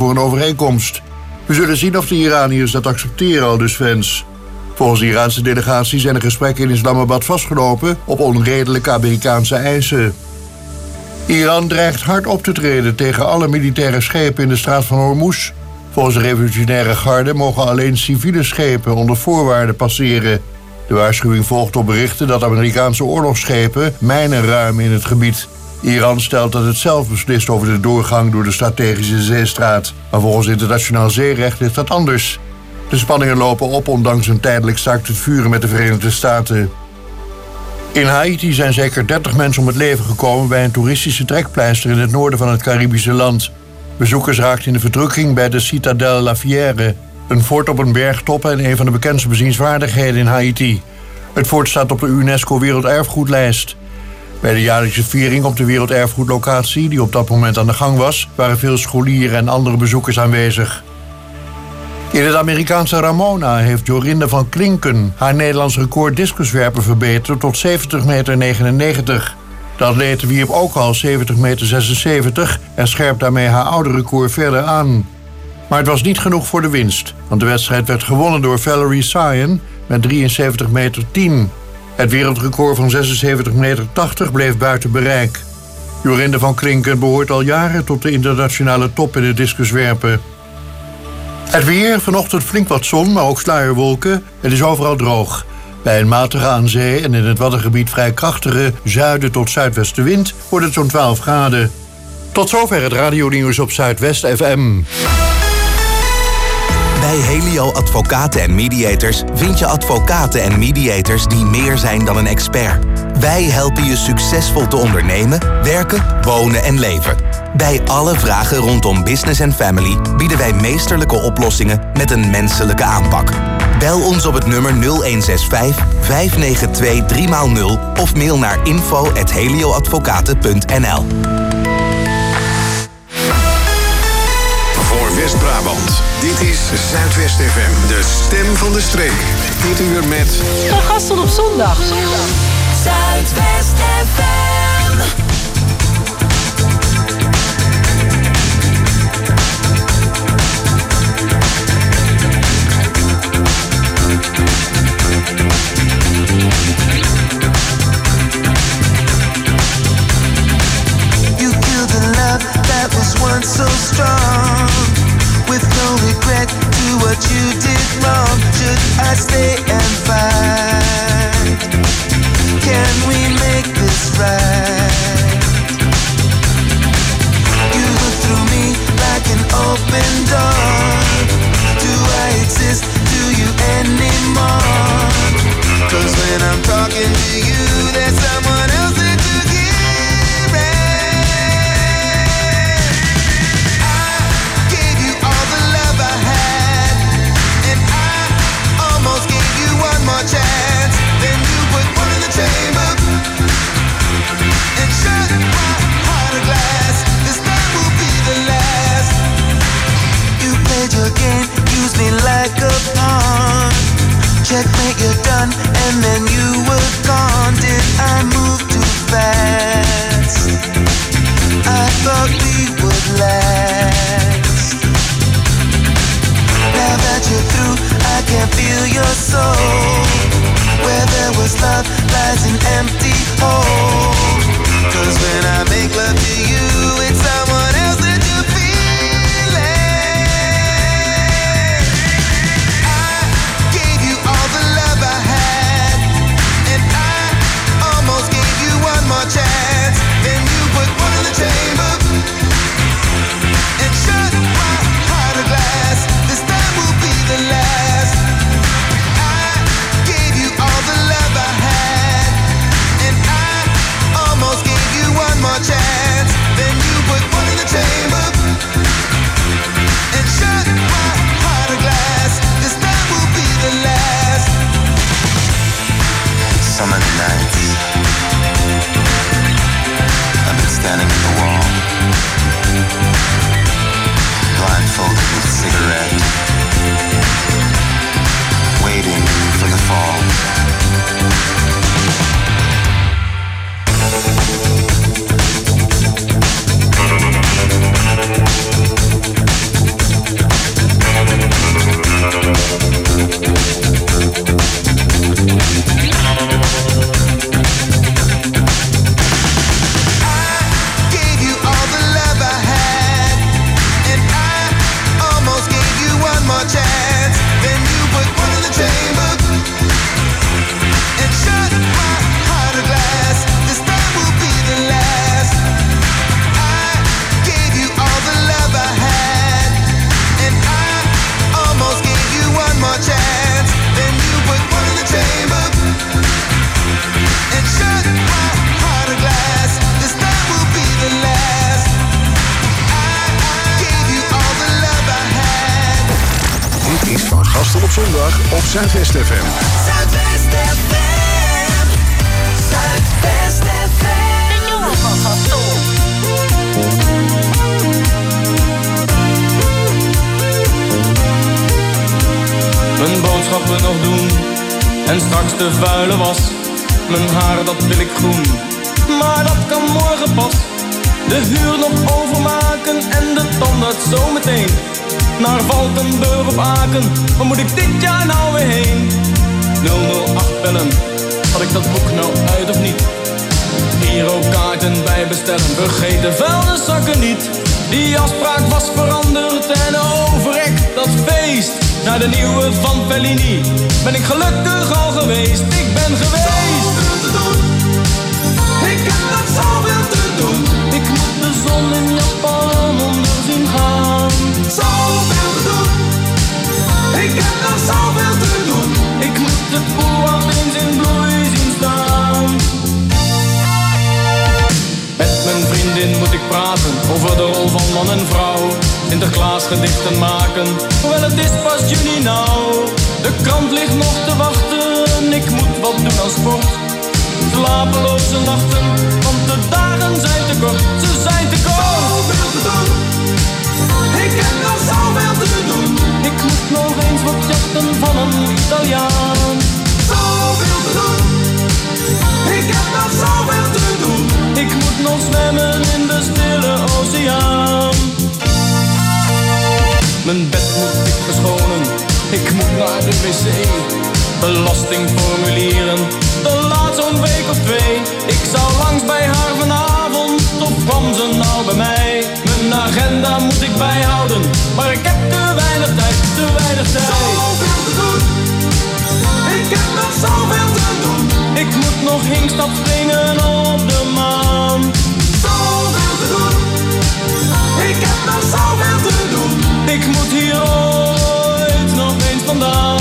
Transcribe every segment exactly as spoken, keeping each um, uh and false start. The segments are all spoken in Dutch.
voor een overeenkomst. We zullen zien of de Iraniërs dat accepteren, aldus Vance. Volgens de Iraanse delegatie zijn de gesprekken in Islamabad vastgelopen op onredelijke Amerikaanse eisen. Iran dreigt hard op te treden tegen alle militaire schepen in de straat van Hormuz. Volgens de revolutionaire garde mogen alleen civiele schepen onder voorwaarden passeren. De waarschuwing volgt op berichten dat Amerikaanse oorlogsschepen mijnen ruimen in het gebied. Iran stelt dat het zelf beslist over de doorgang door de strategische zeestraat. Maar volgens internationaal zeerecht ligt dat anders. De spanningen lopen op ondanks een tijdelijk staakt het vuren met de Verenigde Staten. In Haiti zijn zeker dertig mensen om het leven gekomen bij een toeristische trekpleister in het noorden van het Caribische land. Bezoekers raakten in de verdrukking bij de Citadelle La Fière, een fort op een bergtop en een van de bekendste bezienswaardigheden in Haiti. Het fort staat op de UNESCO Werelderfgoedlijst. Bij de jaarlijkse viering op de werelderfgoedlocatie, die op dat moment aan de gang was, waren veel scholieren en andere bezoekers aanwezig. In het Amerikaanse Ramona heeft Jorinde van Klinken haar Nederlands record discuswerpen verbeterd tot zeventig meter negenennegentig. De atlete wierp ook al zeventig meter zesenzeventig en scherpt daarmee haar oude record verder aan. Maar het was niet genoeg voor de winst, want de wedstrijd werd gewonnen door Valerie Sion met drieënzeventig meter tien. Het wereldrecord van zesenzeventig meter tachtig bleef buiten bereik. Jorinde van Klinken behoort al jaren tot de internationale top in het discuswerpen. Het weer, vanochtend flink wat zon, maar ook sluierwolken. Het is overal droog. Bij een matige aan zee en in het Waddengebied vrij krachtige zuiden tot zuidwestenwind wordt het zo'n twaalf graden. Tot zover het radionieuws op Zuidwest F M. Bij Helio Advocaten en Mediators vind je advocaten en mediators die meer zijn dan een expert. Wij helpen je succesvol te ondernemen, werken, wonen en leven. Bij alle vragen rondom business en family bieden wij meesterlijke oplossingen met een menselijke aanpak. Bel ons op het nummer nul een zes vijf, vijf negen twee, drie nul of mail naar info at helioadvocaten punt n l. Voor West-Brabant, dit is Zuidwest F M, de stem van de streek. Dit uur met... Van Gasten op zondag. Zuidwest F M. You killed the love that was once so strong, with no regret to what you did wrong. Should I stay and fight? Can we make this right? You look through me like an open door. Do I exist to you anymore? 'Cause when I'm talking to you, there's someone else that you hear it. I gave you all the love I had, and I almost gave you one more chance. Then you put one in the chamber and shut my heart of glass. This time will be the last. You played your game, used me like a pawn. Checkmate, you're done, and then you were gone. Did I move too fast? I thought we would last. Now that you're through, I can feel your soul. Where there was love lies an empty hole. 'Cause when I make love to you, it's someone else that you're feeling. I gave you all the love I had, and I almost gave you one more chance. Then you put one in the chamber and shut Gastel op zondag op Zuidwest F M. Zuidwest F M. Zuidwest F M. De jongen van Gastel. Mijn boodschappen nog doen en straks de vuile was. Mijn haar dat wil ik groen, maar dat kan morgen pas. De huur nog overmaken en de tandarts zometeen. Naar Valkenburg op Aken, waar moet ik dit jaar nou weer heen? nul nul acht bellen, had ik dat boek nou uit of niet? Hier ook kaarten bij bestellen, vergeet de vuilniszakken niet. Die afspraak was veranderd en overrek dat feest. Naar de nieuwe van Fellini ben ik gelukkig al geweest. Ik ben geweest. Zoveel te doen. Ik heb nog zoveel te doen. Ik moet de zon in Japan onder zien gaan. Zoveel te doen. Ik heb nog zoveel te doen. Ik moet het boer eens in bloei zien staan. Met mijn vriendin moet ik praten over de rol van man en vrouw. Sinterklaas gedichten maken, hoewel het is pas juni nou. De krant ligt nog te wachten, ik moet wat doen aan sport. Slapeloze nachten, want de dagen zijn te kort. Ze zijn te kort. Zoveel te doen. Ik heb nog zoveel te doen. Ik moet nog eens wat jachten van een Italiaan. Zoveel te doen. Ik heb nog zoveel te doen. Ik moet nog zwemmen in de stille oceaan. Mijn bed moet ik verschonen, ik moet naar de wc. Belastingformulieren, dat laat zo'n week of twee. Ik zou langs bij haar vanavond, of kwam ze nou bij mij? Mijn agenda moet ik bijhouden, maar ik heb te weinig tijd, te weinig tijd. Zoveel te doen, ik heb nog zoveel te doen. Ik moet nog hinkstap springen op de maan. Zoveel te doen, ik heb nog zoveel te doen. Ik moet hier ooit nog eens vandaan.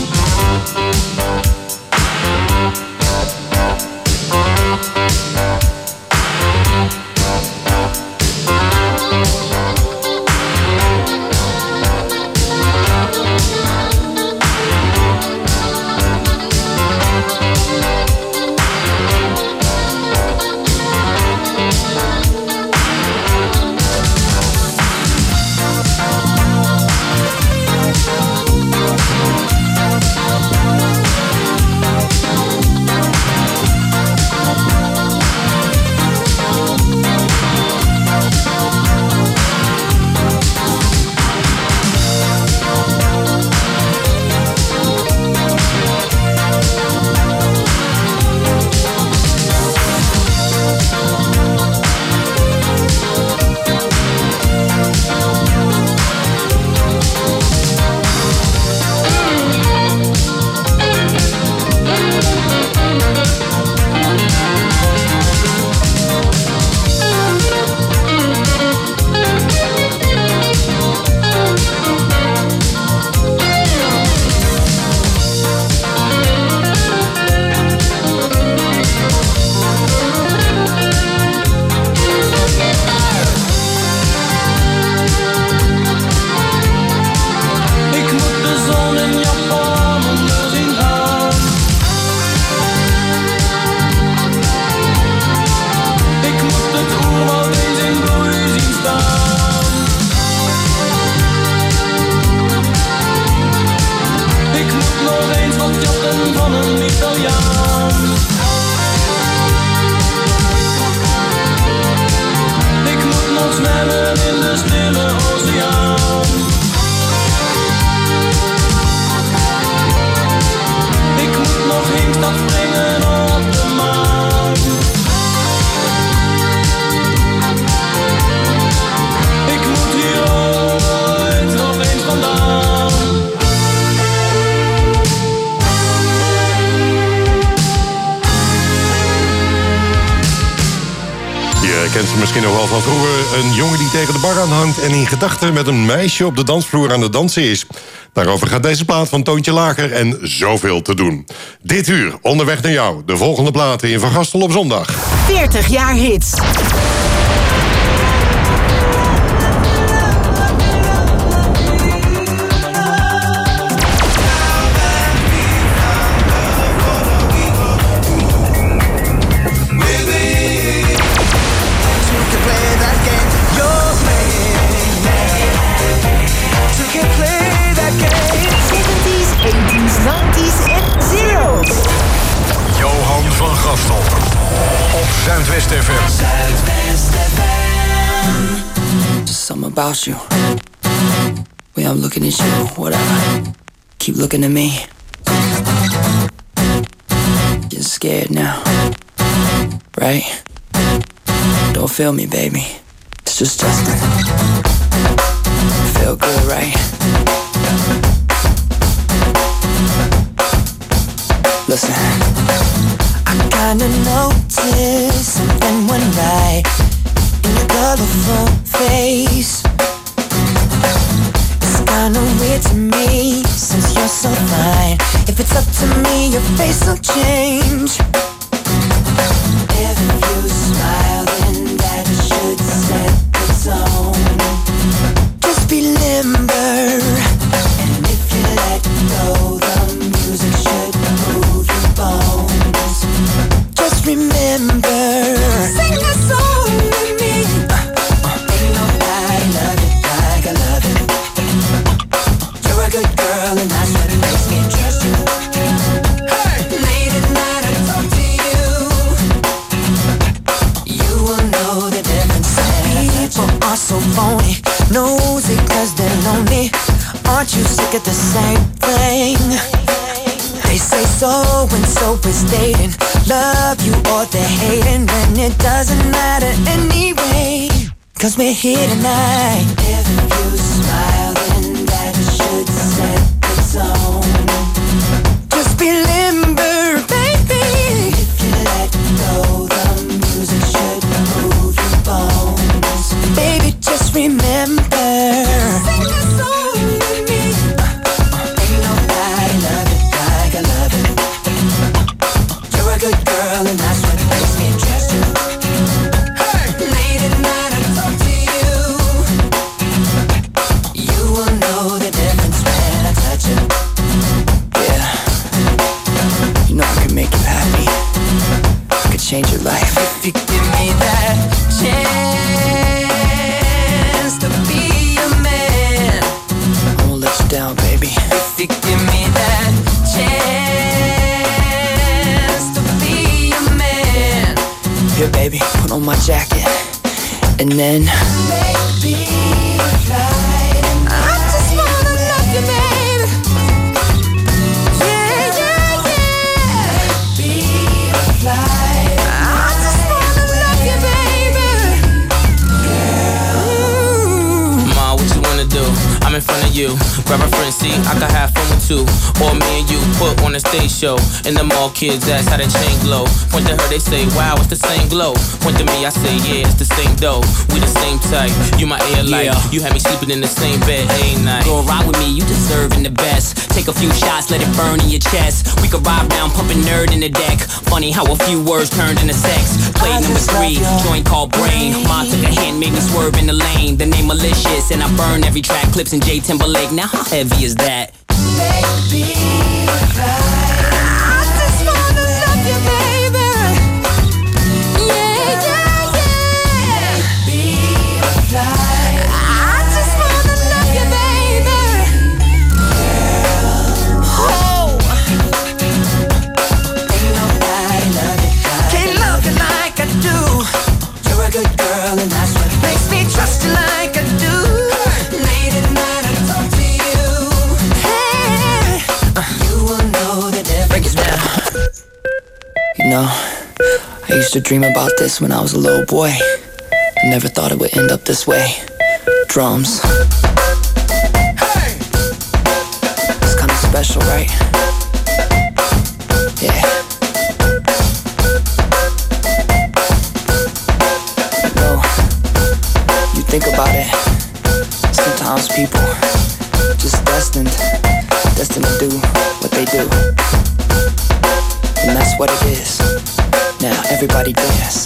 kent ze misschien nog wel van vroeger. Een jongen die tegen de bar aan hangt en in gedachten met een meisje op de dansvloer aan het dansen is. Daarover gaat deze plaat van Toontje Lager en zoveel te doen. Dit uur, onderweg naar jou. De volgende platen in Van Gastel op zondag. veertig jaar hits. Zuidwest F M. Zuidwest F M. Just something about you. Way I'm looking at you, whatever. Keep looking at me. Getting scared now, right? Don't feel me, baby. It's just Justin. Feel good, right? Listen, I kinda noticed something went right in your colorful face. It's kinda weird to me since you're so fine. If it's up to me, your face will change. If you smile, then that should set the tone. Just be limber, and if you let go, the music should move your bones. Just remember, sing that song with me. uh, uh, Ain't nobody love it like I love it. You're a good girl, and that's what makes me trust you. Hey, late at night I talk to you. You will know the difference. People are so phony, nosy 'cause they're lonely. Aren't you sick of the same thing? They say so and so is dating, love you or they're hating, and it doesn't matter anyway, 'cause we're here tonight. If you smile, then that should set the tone. Just be limber, baby. If you let go, the music should move your bones. Baby, just remember, sing that song with me. Ain't nobody love it like I love it. You're a good girl, and that's what makes me trust you. Hey, late at night I talk to you. You will know the difference when I touch you. Yeah, you know I can make you happy. I could change your life if you give me that chance to be a man. I won't let you down, baby. If you give me that chance to be a man. Here, baby, put on my jacket, and then baby, fly. I just wanna love you, baby. Yeah, yeah, yeah. Baby, fly. I just wanna love you, baby. Girl. Ma, what you wanna do? I'm in front of you. Grab a friend, see, I can have fun with two. Or me and you put on a stage show. And the mall kids ask how the chain glow. Point to her, they say, wow, it's the same glow. Point to me, I say, yeah, it's the same dough. We the same type, you my air light. Yeah. You had me sleeping in the same bed a night. Go ride with me, you deserving the best. Take a few shots, let it burn in your chest. We could ride down, pumping nerd in the deck. Funny how a few words turned into sex. Play I number just three, love your joint called Brain. Mom took a hand, made me swerve in the lane. The name malicious, and I burn every track. Clips in J Timberlake, now how heavy is that? Baby, fly. I just wanna love you, baby. Yeah, yeah, yeah. Baby, fly. I just wanna love you, baby. Girl, oh. Ain't nobody love you like Can't love you like I do. You're a good girl, and that's what makes me trust you like I do. Late at night I talk to you. Hey, you will know the difference. Break it down. You know, I used to dream about this when I was a little boy. I never thought it would end up this way. Drums. Hey, it's kind of special, right? Yeah. You know, you think about it. Sometimes people just destined, destined to do what they do. And that's what it is. Now everybody dance.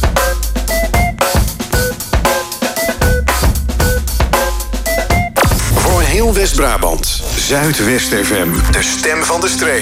Voor heel West-Brabant. Zuidwest F M. De stem van de streek.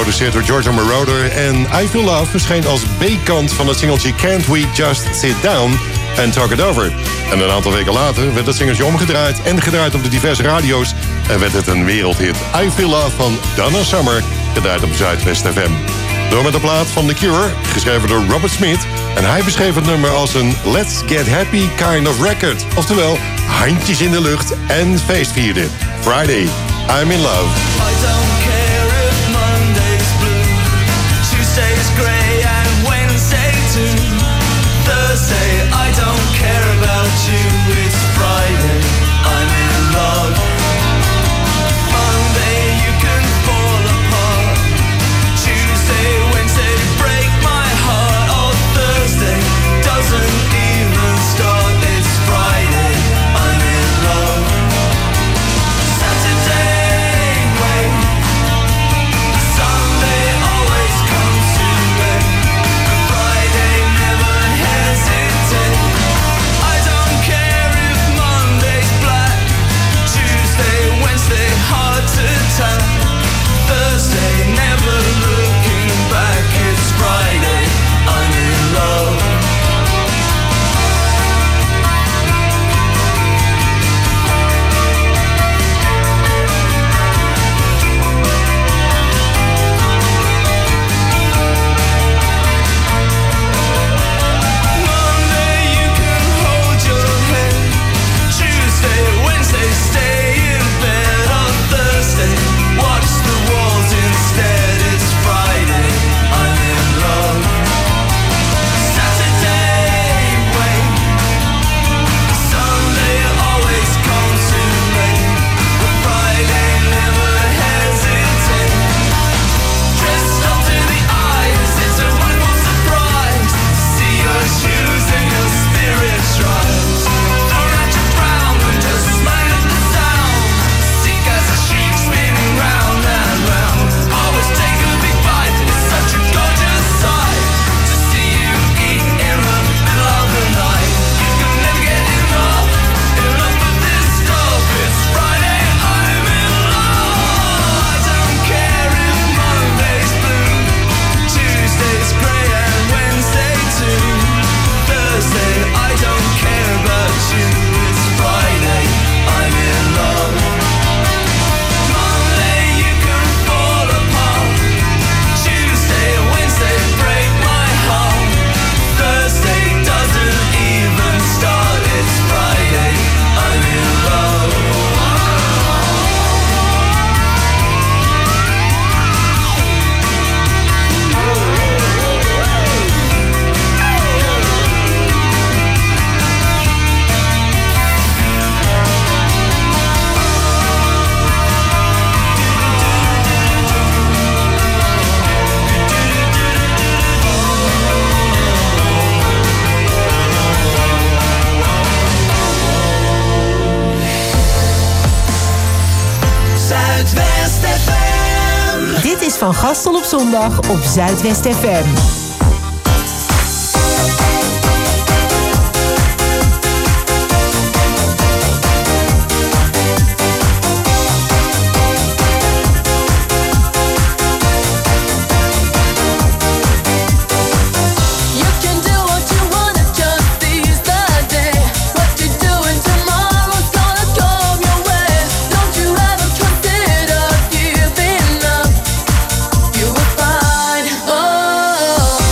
geproduceerd door Giorgio Moroder. En I Feel Love verscheen als B-kant van het singeltje Can't We Just Sit Down and Talk It Over. En een aantal weken later werd het singeltje omgedraaid en gedraaid op de diverse radio's. En werd het een wereldhit. I Feel Love van Donna Summer, gedraaid op Zuidwest F M. Door met de plaat van The Cure, geschreven door Robert Smith. En hij beschreef het nummer als een Let's Get Happy kind of record. Oftewel, handjes in de lucht en feestvierden. Friday, I'm in love. I don't care if Monday's blue, Tuesday's grey and Wednesday too. Thursday, I don't care about you, it's Friday, I'm in love. Monday, you can fall apart. Tuesday, Wednesday, break my heart. Oh, Thursday, doesn't even start, it's Friday, I'm in love. Saturday, wait. Sunday always comes too late. Friday, never hesitate. I don't care if Monday's black. Tuesday, Wednesday, hard to tell. Thursday, never looking back. It's Friday, I'm in love. Monday, you can hold your head. Tuesday, Wednesday, stay in bed. On Thursday, watch the walls instead. It's Friday, I'm in love. Saturday, wait. Sunday always comes too late. But Friday, never hesitate. Dressed up to the eyes, it's a wonderful surprise. See your shoes and your spirits rise. Throw out your crown and just smile at the sound. Sick as a sheep spinning round and round. Always take a big bite, it's such a gorgeous sight. To see you eat in the middle of the night. You can never get enough, enough of this stuff. It's Friday, I'm in love. I don't care if Monday's blue, Tuesday's grey and Wednesday too. Thursday, I don't care about you. It's Friday, I'm in love. Monday, you can fall apart. Tuesday, Wednesday, break my heart. Thursday doesn't even start. It's Friday, I'm in love. Zuidwest F M. Dit is Van Gastel op zondag op Zuidwest F M. You can do what you wanna, just seize the day. What you're doing tomorrow's gonna come your way. Don't you ever consider giving up? You will find, oh.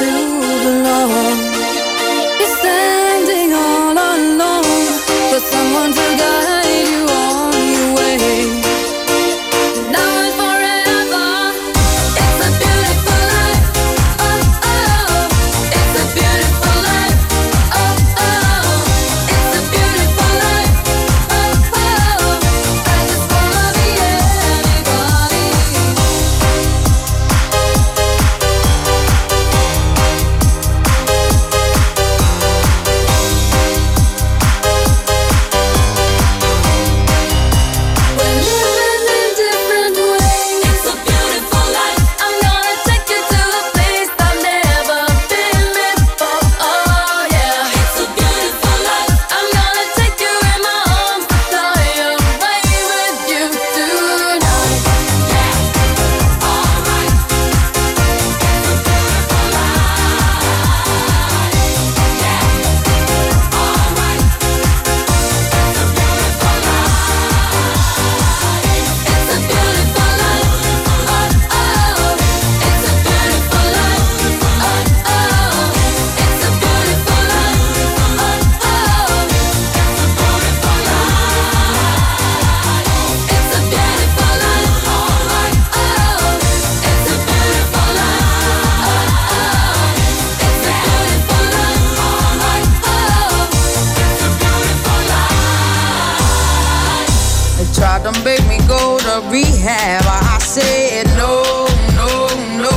rehab. I said no, no, no.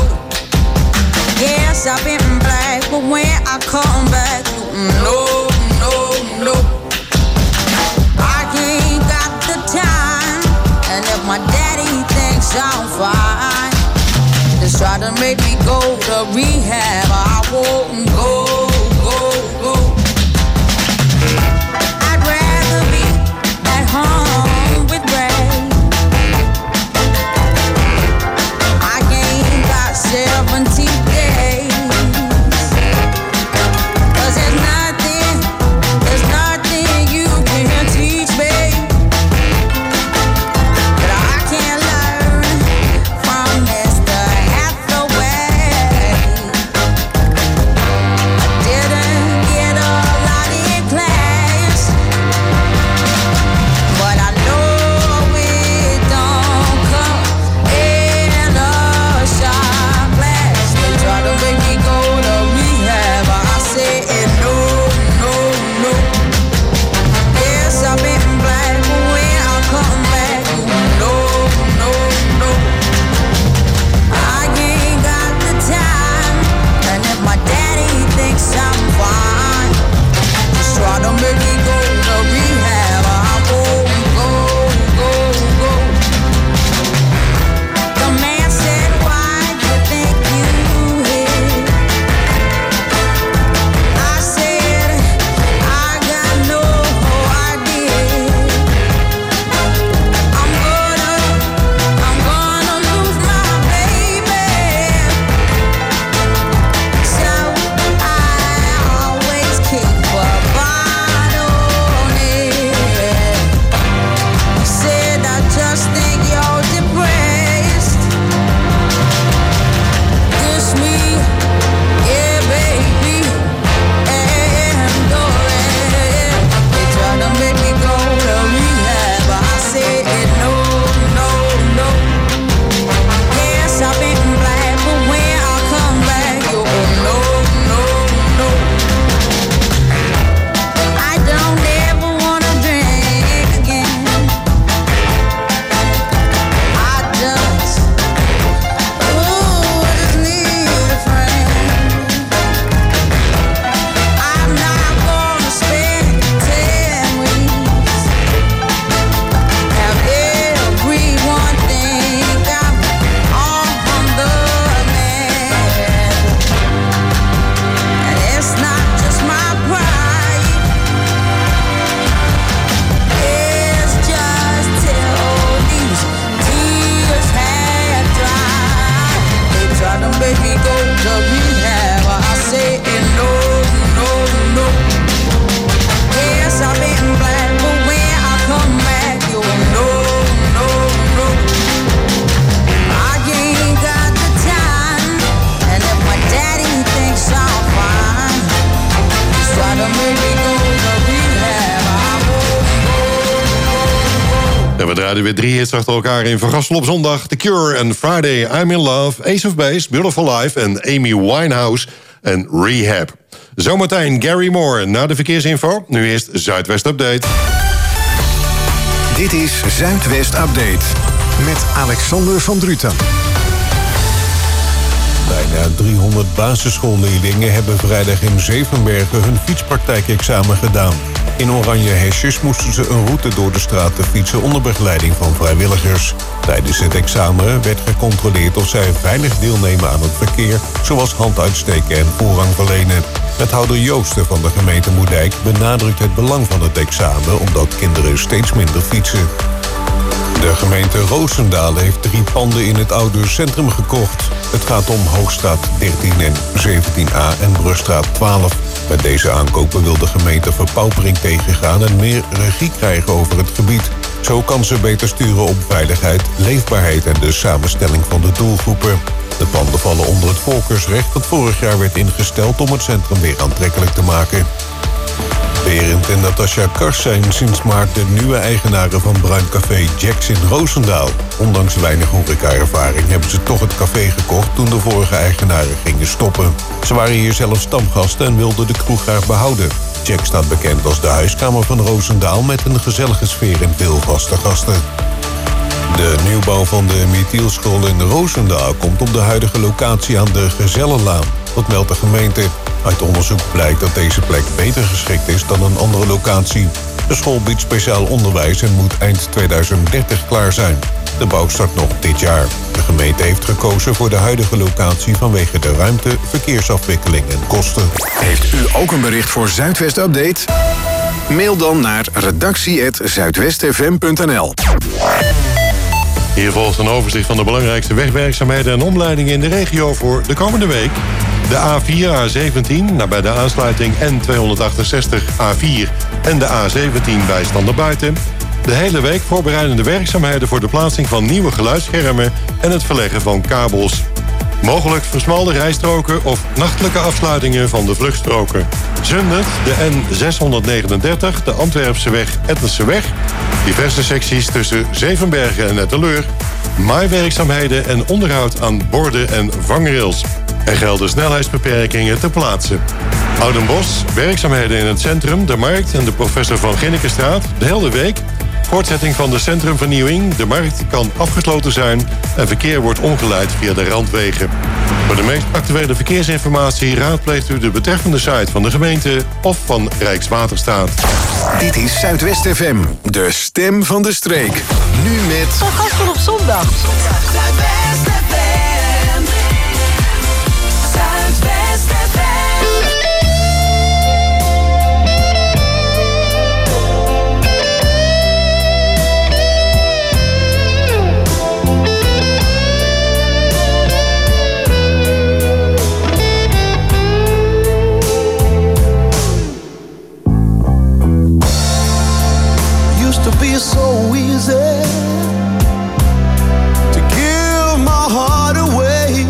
Yes, I've been black, but when I come back, no, no, no. I ain't got the time, and if my daddy thinks I'm fine, just try to make me go to rehab. I won't go, go, go. I'd rather be at home with Ray. I ain't got seventeen days. Cause there's nothing, there's nothing you can teach me that I can't learn from Mister Hathaway. draaiden weer drie hits achter elkaar in Vergassel op zondag. The Cure en Friday, I'm in Love, Ace of Base, Beautiful Life en Amy Winehouse en Rehab. Zometeen Gary Moore na de verkeersinfo. Nu eerst Zuidwest Update. Dit is Zuidwest Update met Alexander van Druten. Bijna driehonderd basisschoolleerlingen hebben vrijdag in Zevenbergen hun fietspraktijkexamen gedaan. In oranje hesjes moesten ze een route door de straat te fietsen onder begeleiding van vrijwilligers. Tijdens het examen werd gecontroleerd of zij veilig deelnemen aan het verkeer, zoals hand uitsteken en voorrang verlenen. Wethouder Joosten van de gemeente Moerdijk benadrukt het belang van het examen omdat kinderen steeds minder fietsen. De gemeente Roosendaal heeft drie panden in het oude centrum gekocht. Het gaat om Hoogstraat dertien en zeventien a en Brugstraat twaalf. Met deze aankopen wil de gemeente verpaupering tegengaan en meer regie krijgen over het gebied. Zo kan ze beter sturen op veiligheid, leefbaarheid en de samenstelling van de doelgroepen. De panden vallen onder het voorkeursrecht dat vorig jaar werd ingesteld om het centrum weer aantrekkelijk te maken. Berend en Natasja Kars zijn sinds maart de nieuwe eigenaren van Bruin Café Jacks in Roosendaal. Ondanks weinig horeca-ervaring hebben ze toch het café gekocht toen de vorige eigenaren gingen stoppen. Ze waren hier zelf stamgasten en wilden de kroeg graag behouden. Jack staat bekend als de huiskamer van Roosendaal met een gezellige sfeer en veel vaste gasten. De nieuwbouw van de Mithielschool in Roosendaal komt op de huidige locatie aan de Gezellenlaan. Dat meldt de gemeente. Uit onderzoek blijkt dat deze plek beter geschikt is dan een andere locatie. De school biedt speciaal onderwijs en moet eind tweeduizend dertig klaar zijn. De bouw start nog dit jaar. De gemeente heeft gekozen voor de huidige locatie vanwege de ruimte, verkeersafwikkeling en kosten. Heeft u ook een bericht voor Zuidwest Update? Mail dan naar redactie apenstaartje zuidwest f m punt n l. Hier volgt een overzicht van de belangrijkste wegwerkzaamheden en omleidingen in de regio voor de komende week. De A vier, A zeventien, nabij de aansluiting N tweehonderdachtenzestig A vier en de A zeventien bij Standerbuiten. De hele week voorbereidende werkzaamheden voor de plaatsing van nieuwe geluidsschermen en het verleggen van kabels. Mogelijk versmalde rijstroken of nachtelijke afsluitingen van de vluchtstroken. Zundert, de N zeshonderdnegenendertig, de Antwerpseweg, Ettenseweg. Diverse secties tussen Zevenbergen en Etteleur. Maaiwerkzaamheden en onderhoud aan borden en vangrails. Er gelden snelheidsbeperkingen te plaatsen. Oudenbosch, werkzaamheden in het centrum, de markt en de Professor van Ginnekenstraat. De hele week. Voortzetting van de centrumvernieuwing. De markt kan afgesloten zijn en verkeer wordt omgeleid via de randwegen. Voor de meest actuele verkeersinformatie raadpleegt u de betreffende site van de gemeente of van Rijkswaterstaat. Dit is Zuidwest F M, de stem van de streek. Nu met... Van Gasten op zondag. Zuidwest F M. Zuidwest F M. To be so easy to give my heart away,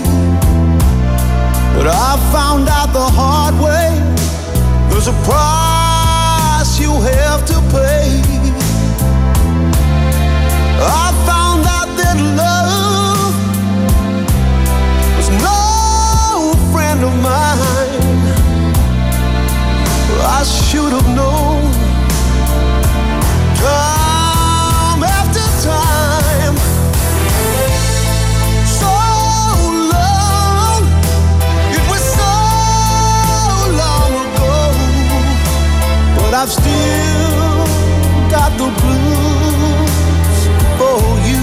but I found out the hard way there's a price you have to pay. I found out that love was no friend of mine. I should have known. Time after time, so long, it was so long ago, but I've still got the blues for you.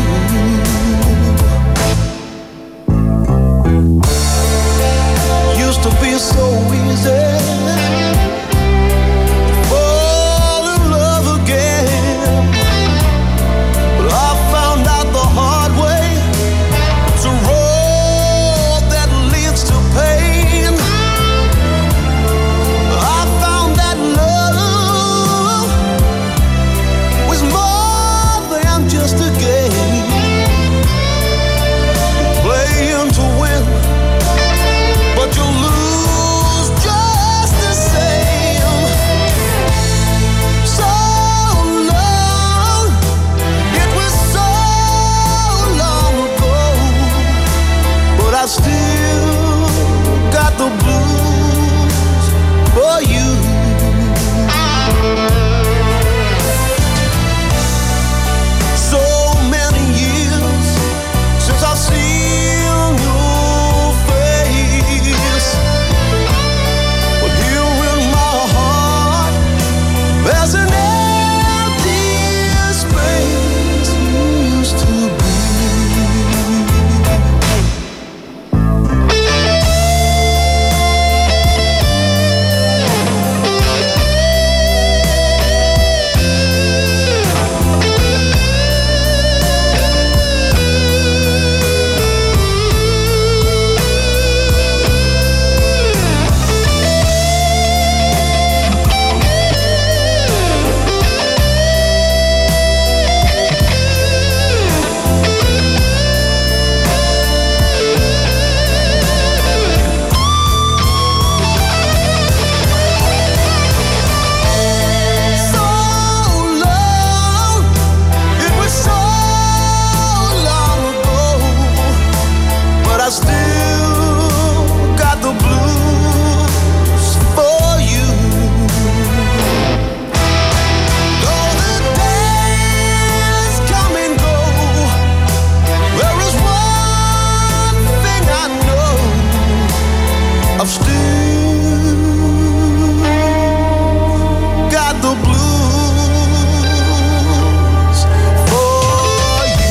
Used to be so easy. Playing to win, but you lose just the I've still got the blues for you.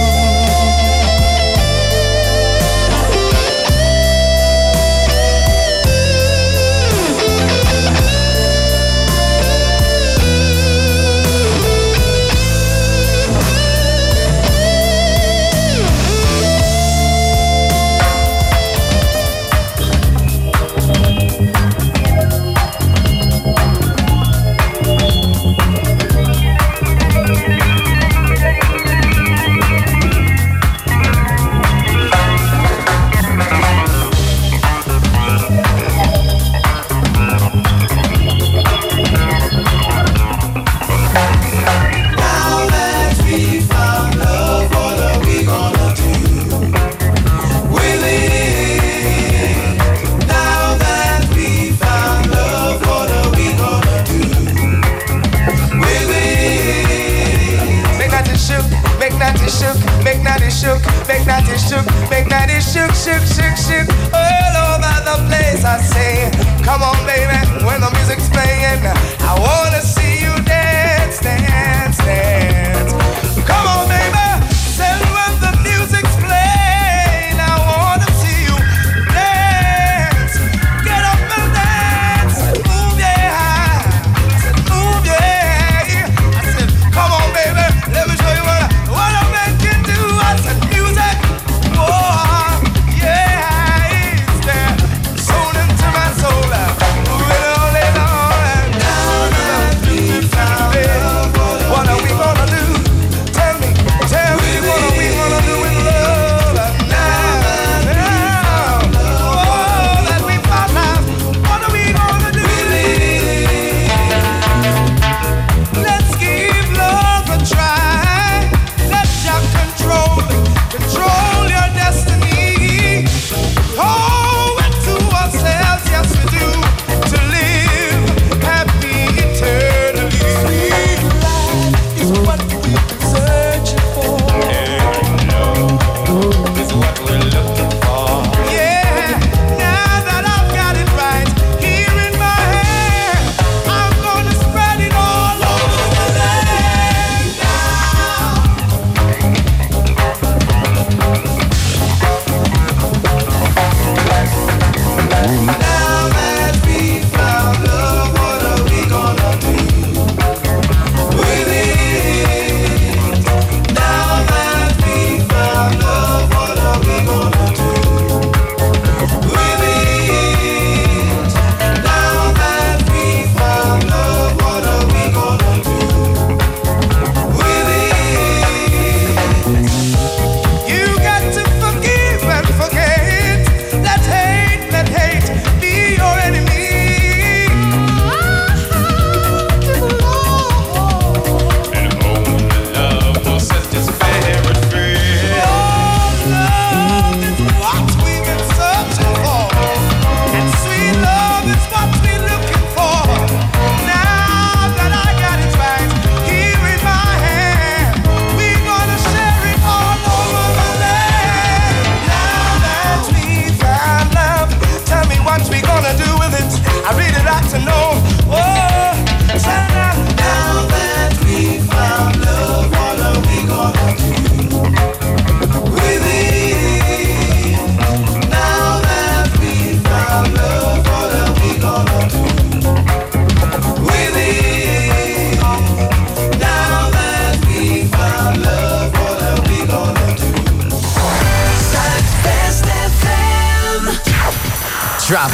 Drop it.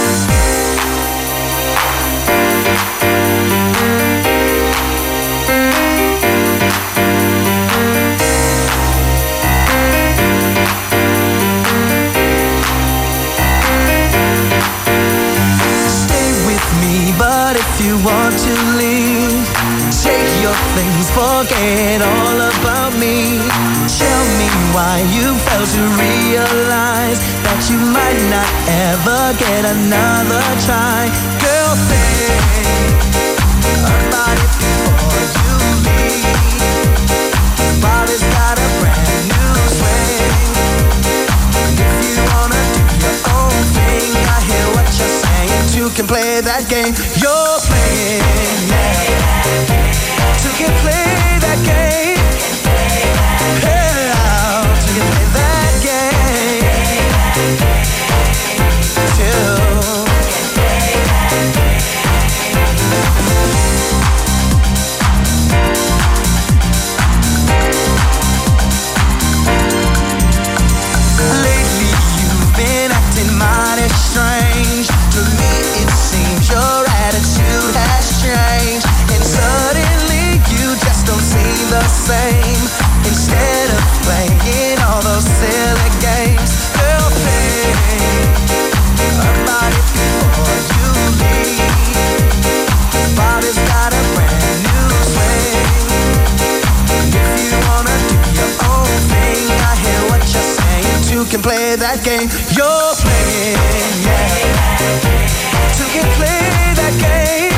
But if you want to leave, take your things, forget all about me. Tell me why you failed to realize that you might not ever get another try. Girl, think about it before you leave. Body's got a brand new swing. If you wanna do your own thing, I hear can play that game you're playing, yeah. Two can play that game. Yeah, two can play that game. Two. Lately you've been acting mighty strange. To me it seems your attitude has changed, and suddenly you just don't seem the same. Instead of playing all those silly games, girl, play about it before you leave. Body's got a brand new swing. If you wanna do your own thing, I hear what you're saying. Two can play that game you're playing, yeah. Two can play that game.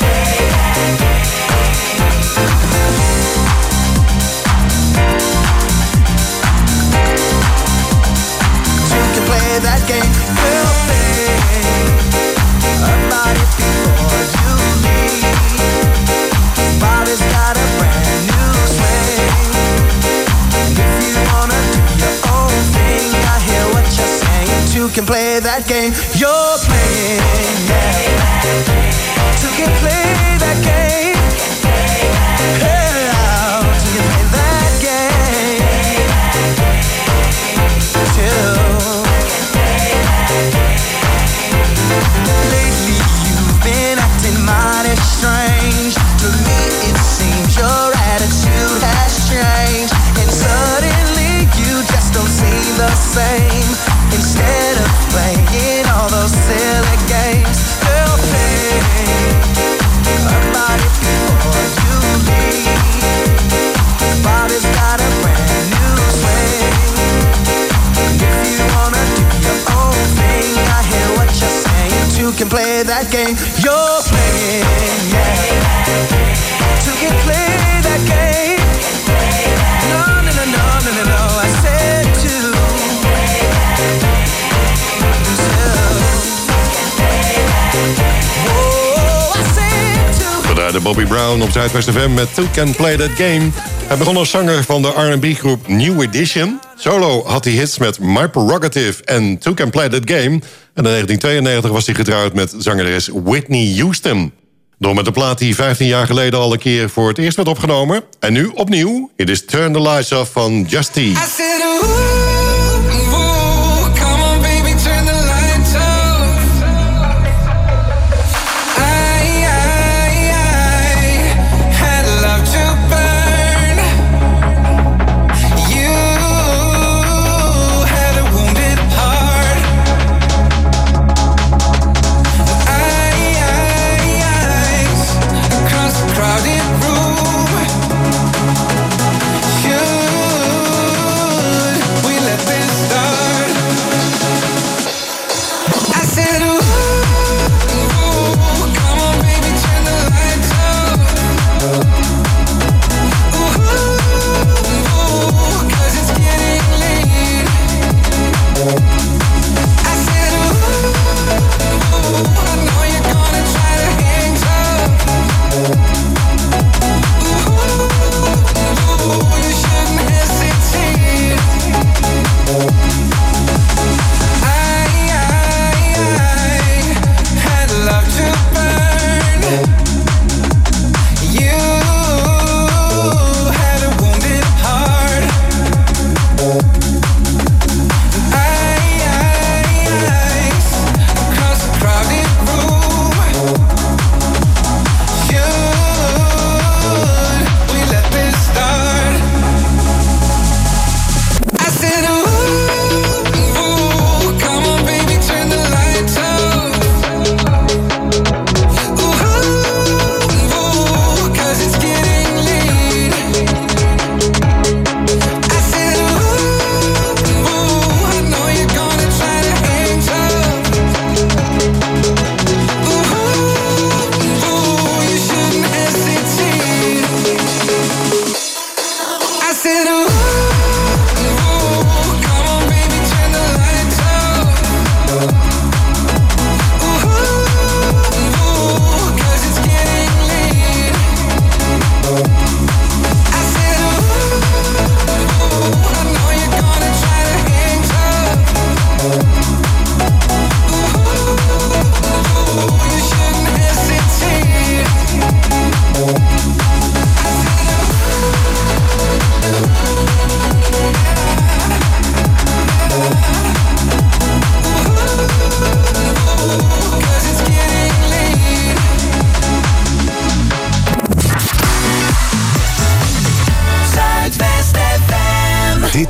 Two can play that game we'll play about it before you leave. Body's got a brand new swing. If you wanna do your own thing, I hear what you're saying. Two can play that game you're playing, yeah. Two can play that game. Yeah, two can play that game. Two. Lately you've been acting mighty strange. To me it seems your attitude has changed, and suddenly you just don't seem the same. Instead of playing all those silly games, girl, play about it before you leave. Body's got a brand new swing. If you wanna do your own thing, I hear what you're saying. Two can play that game you're playing, yeah. Two can play that game. No, no, no, no, no, no, no. I said two. We draaiden Bobby Brown op Zuidwest F M met Two Can Play That Game. Hij begon als zanger van de R en B-groep New Edition. Solo had hij hits met My Prerogative en Two Can Play That Game. En in negentien tweeënnegentig was hij getrouwd met zangeres Whitney Houston. Door met de plaat die vijftien jaar geleden al een keer voor het eerst werd opgenomen. En nu opnieuw, it is Turn the Lights Off van Justy. We let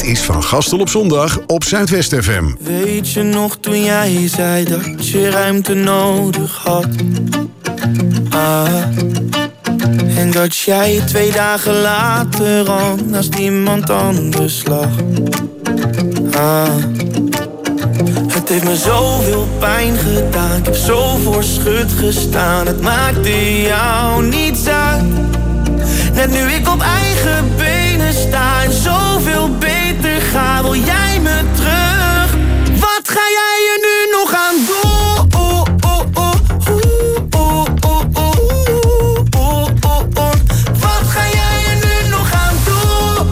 is Van Gastel op zondag op Zuidwest F M. Weet je nog toen jij zei dat je ruimte nodig had? Ah. En dat jij twee dagen later al naast iemand anders lag. Ah. Het heeft me zoveel pijn gedaan, ik heb zo voor schut gestaan. Het maakte jou niets uit. Net nu ik op eigen benen sta en zoveel beter ga, wil jij me terug? Wat ga jij er nu nog aan doen? Wat ga jij er nu nog aan doen?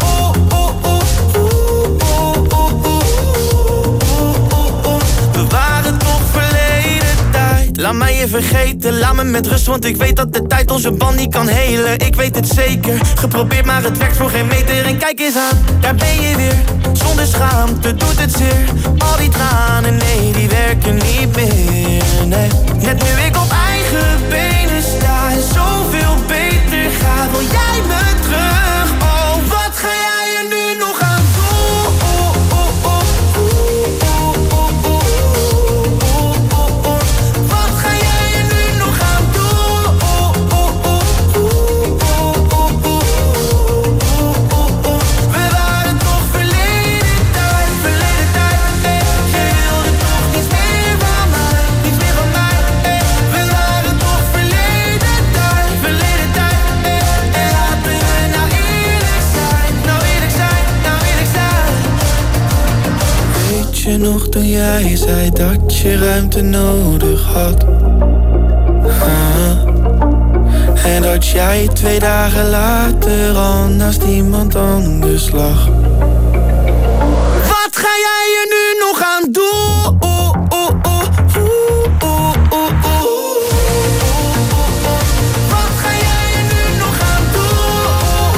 We waren toch verleden tijd. Laat mij je vergeten, laat me met rust, want ik weet dat de tijd onze band niet kan helen. Ik weet het zeker, geprobeerd maar het werkt voor geen meter. En kijk eens aan, daar ben je weer, zonder schaamte doet het zeer. Al die tranen, nee, die werken niet meer, nee. Net nu ik op eigen benen sta en zoveel beter ga, wil jij me terug? Oh, wat ga jij er nu nog aan doen? Weet je nog toen jij zei dat je ruimte nodig had? Ah. En dat jij twee dagen later al naast iemand anders lag. Wat ga jij er nu nog aan doen? Wat ga jij er nu nog aan doen?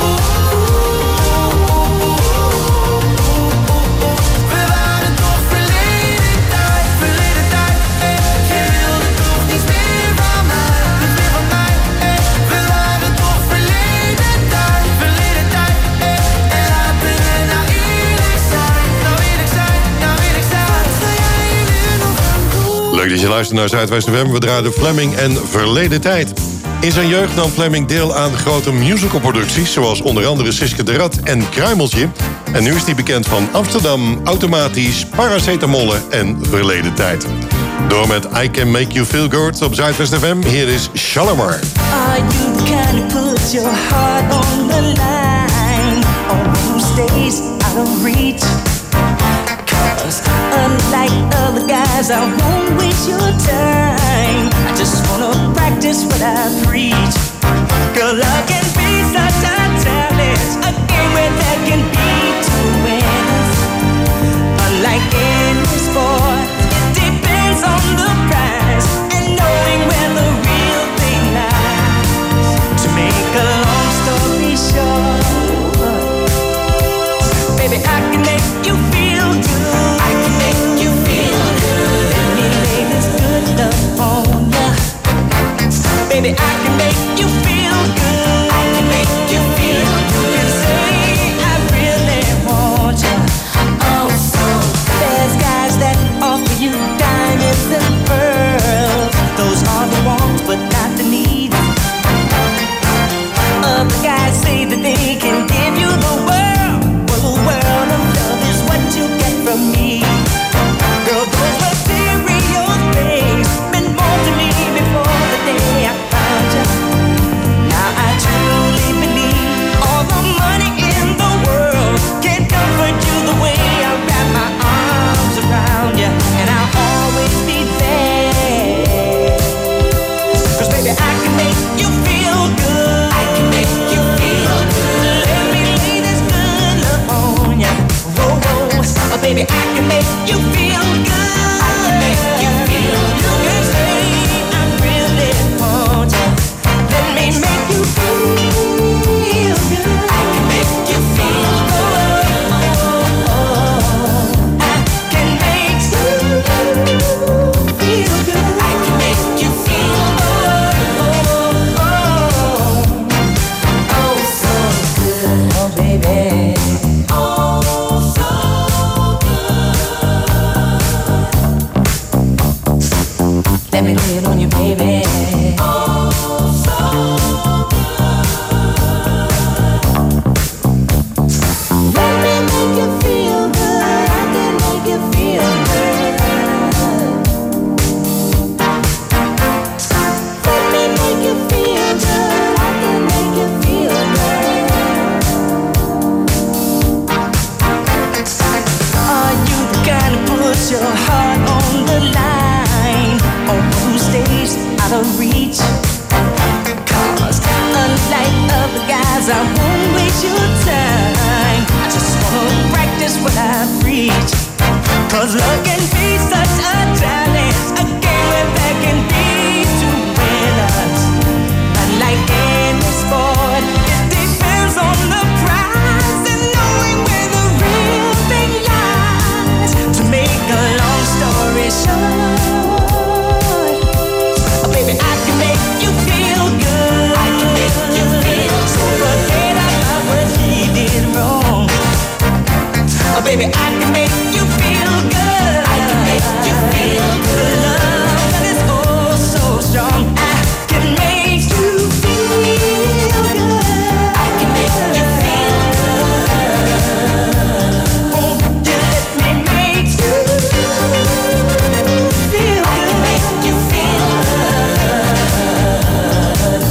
We waren toch verleden tijd, verleden tijd. Je wilde toch niets meer van mij, niets meer van mij. We waren toch verleden tijd, verleden tijd. En laten we nou eerlijk zijn, nou eerlijk zijn, nou eerlijk zijn. Wat ga jij er nu nog aan doen? Leuk dat je luistert naar Zuidwest F M. We draaien Fleming en Verleden Tijd. In zijn jeugd nam Fleming deel aan grote musicalproducties, zoals onder andere Siske de Rat en Kruimeltje. En nu is hij bekend van Amsterdam, Automatisch, Paracetamollen en Verleden Tijd. Door met I Can Make You Feel Good op Zuidwest F M. Hier is Shalimar. Are you the kind who puts your heart on the line, or who stays out of reach? Cause unlike other guys, I won't waste your time. I just wanna practice what I preach. Girl, love can be such a challenge, a game where there can be two winners. Unlike any sport, it depends on the prize and knowing where the real thing lies. To make a long story short, baby, I can make you feel good. I can make you feel good. Let me lay this good love Let me lay it on you, baby. Oh, so good. Let me make you feel good. I can make you feel good. Let me make you feel good. I can make you feel good. Are you the kind to put your heart on the line, or who stays out of reach? Cause unlike other guys, I won't waste your time. I just wanna practice what I preach. Cause love can be such a challenge, a game where there can be two winners. Unlike any sport, it depends on the prize and knowing where the real thing lies. To make a long story short, oh baby, I can make you feel good. I can make you feel good. So forget about what he did wrong. Oh baby, I can make you feel good. I can make you feel good. Love that is oh so strong. I can make you feel good. I can make you feel good. Won't you let me make you feel good? I can make you feel good.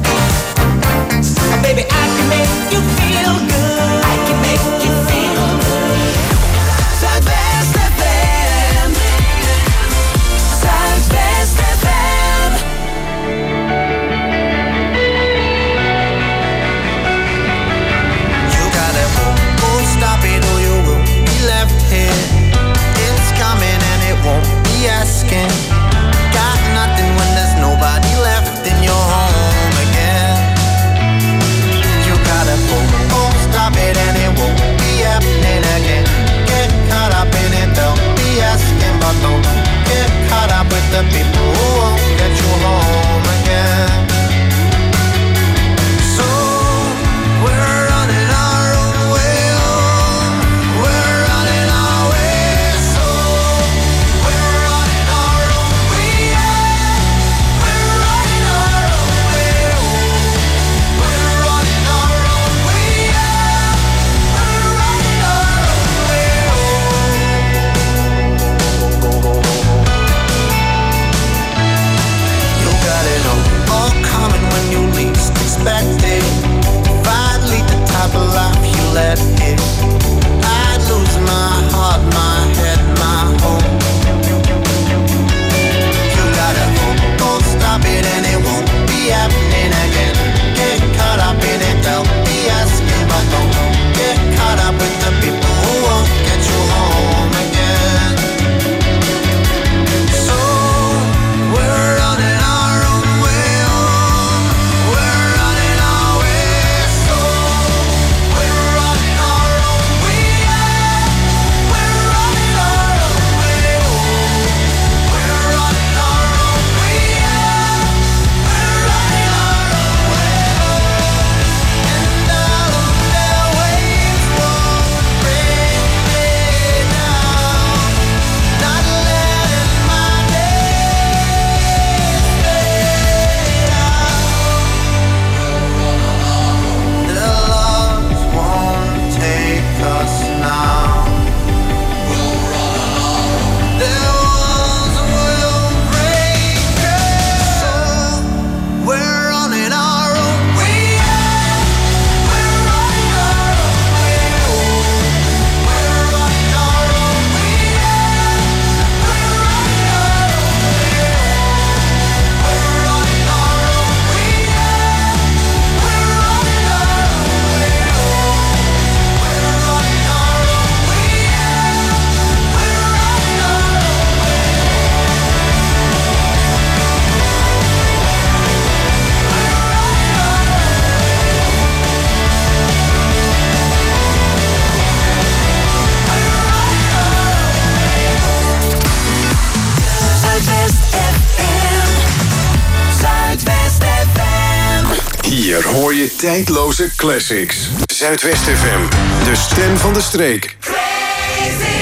Oh baby, I can make you feel good. I can make you feel good. Zuidwest F M. Zuidwest F M. You gotta move, won't stop it or you will be left here. It's coming and it won't be asking. Got nothing when there's nobody left in your home again. You gotta move, won't stop it and it won't be happening again. Get caught up in it, they'll be asking, but don't get caught up with the people who won't get you home again. So we're running our own way home. We're running our way. So we're running our own way. We're running our own way home. We're running our own way. We're running our own way home. You got it all, all coming when you least expect it. If I'd lead the type of life you let it, I'd lose my heart, my head, my home. You gotta hope, don't stop it and it won't be happening again. Get caught up in it, they'll be asking, but don't get caught up with the people who won't get you home again. So we're running our own way home. We're running our way. So we're running our own way. We're running our own way home. We're running our own way. We're running our own way home. And all of their waves won't bring me down. Not letting my days stay down. The loves won't take us now. The walls will break us. So we're running our own way. We're running our own way home. We're running our own way. We're running our own way home. We're running our own way. We're running our own way home. We're running our own way. We're running our own Zuidwest F M. Zuidwest F M. Hier hoor je tijdloze classics. Zuidwest F M, de stem van de streek. Crazy